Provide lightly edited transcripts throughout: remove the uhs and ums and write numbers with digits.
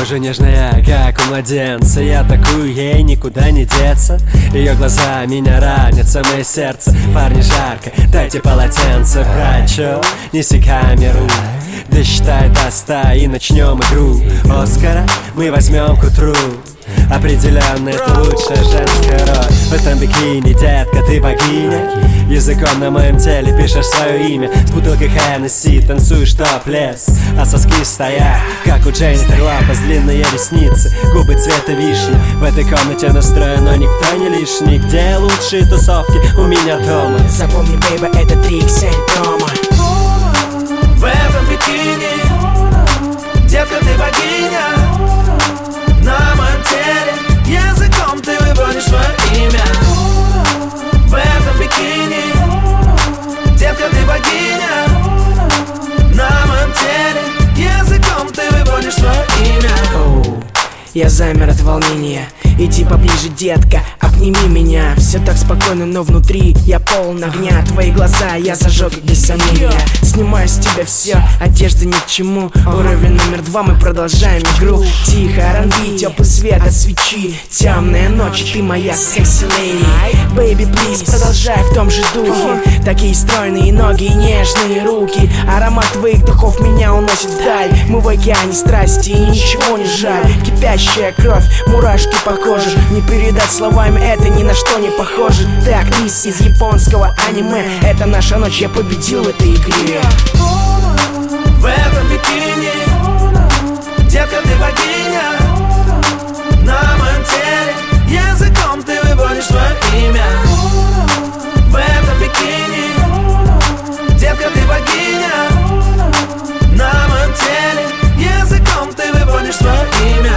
Кожа нежная, как у младенца. Я такую, ей никуда не деться. Ее глаза меня ранят, самое сердце. Парни, жарко, дайте полотенце. Брат, чё? Неси камеру, досчитай до 100 и начнем игру Оскара мы возьмем к утру. Определенно это лучшая женская роль. В этом бикини, детка, ты богиня. Языком на моем теле пишешь свое имя. С бутылкой Хеннесси танцуешь топлес, а соски стоят, как у Дженнифер Лопес. Длинные ресницы, губы цвета вишни. В этой комнате настроено никто не лишний. Где лучшие тусовки? У меня дома. Запомни, бейба, это 3XL дома. В этом бикини, детка, ты богиня. На моем теле языком ты выводишь свое имя. В этом бикини, детка, ты богиня. На моем теле языком ты выводишь свое имя. Я замер от волнения. Иди поближе, детка, обними меня. Все так спокойно, но внутри я полон огня. Твои глаза я зажег без сомнения. Снимаю с тебя все, одежда ни к чему. Уровень номер 2, мы продолжаем игру. Тихо, R&B, теплый свет от свечи. Темная ночь, ты моя секси-леди. Baby, please, продолжай в том же духе. Такие стройные ноги и нежные руки. Аромат твоих духов меня уносит вдаль. Мы в океане страсти и ничего не жаль. Кипящая кровь, мурашки по коже. Не передать словами, это ни на что не похоже. Ты актриса из японского аниме. Это наша ночь, я победил в этой игре. В этом бикини, детка, ты богиня. На моем теле языком ты выводишь свое имя. В этом бикини, детка, ты богиня. На моем теле языком ты выводишь свое имя.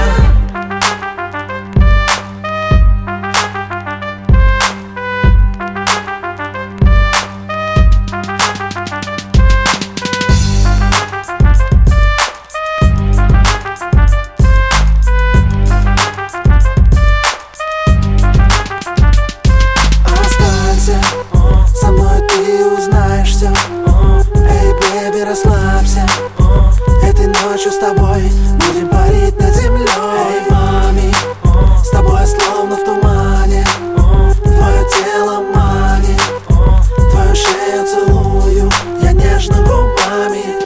Со мной ты узнаешь все. Эй, бэби, расслабься. Этой ночью с тобой будем парить над землей. Эй, мами, с тобой словно в тумане. Твое тело манит, твою шею целую я нежно губами.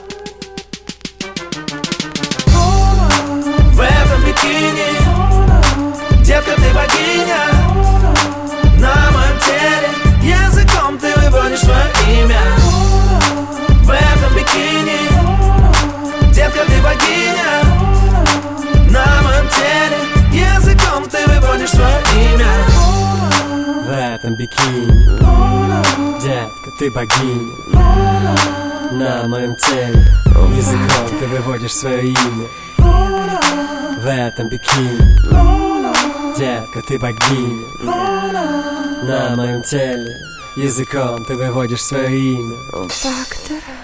В этом бикини, детка, ты богиня. На моем теле языком ты выводишь свое имя. В этом бикини, детка, ты богиня. На моем теле языком ты выводишь свое имя. В этом бикини, детка, ты богиня. На моем теле языком ты выводишь свое имя. В этом бикини, детка, ты богиня. На моем теле языком ты выводишь свое имя. Фактор.